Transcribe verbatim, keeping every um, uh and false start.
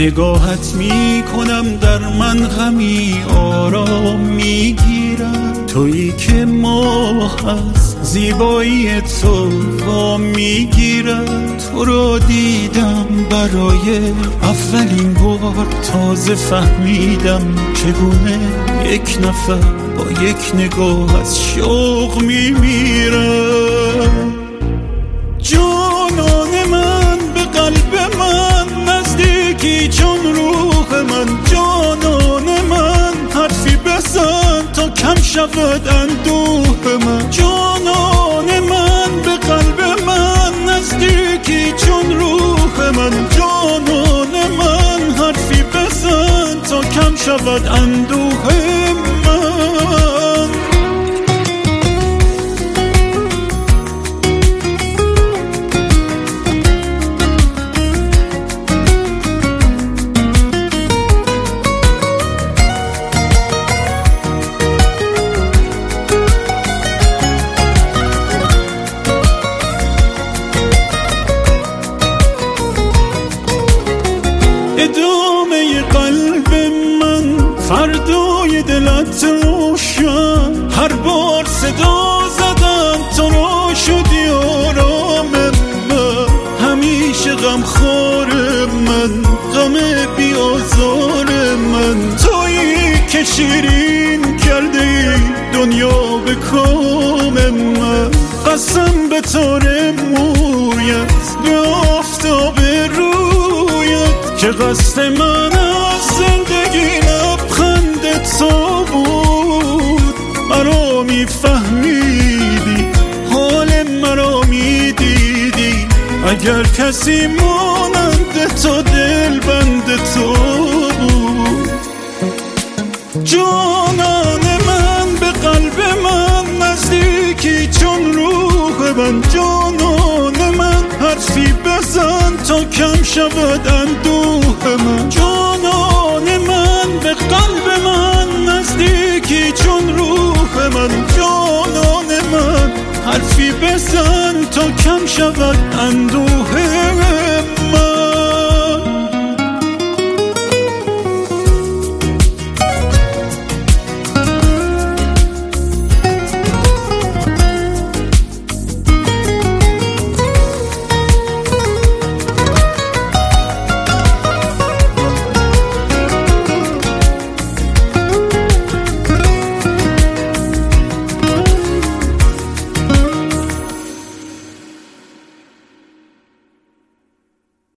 نگاهت می کنم در من غمی آرام می گیرد، تویی که ماه از زیبایی تو وام می گیرد. تو را دیدم برای اولین بار، تازه فهمیدم چگونه یک نفر با یک نگاه از شوق می میرد. جانان من به قلب من نزدیکی چون روح من، جانان من حرفی بزن تا کم شود اندوه من. جانان من به قلب من نزدیکی چون روح من، جانان من حرفی بزن تا کم شود اندوه من. ادامه قلب من فردای دلت روشن، هر بار صدا زدم تو را شدی آرام من. همیشه غم خور من، غم بیازار من، تویی که شیرین کرده ای دنیا به کام من. قسم به تار مویت به آفتاب رویت که قصد من از زندگی لبخند تو بود. مرا میفهمیدی، حال مرا میدیدی، اگر کسی مانند تو دل بند تو بود. جانان من به قلب من نزدیکی چون روح من، جانان من حرفی بزن تا کم شود اندوه من. جانان من به قلب من نزدیکی چون روح من، جانان من حرفی بزن تا کم شود اندوه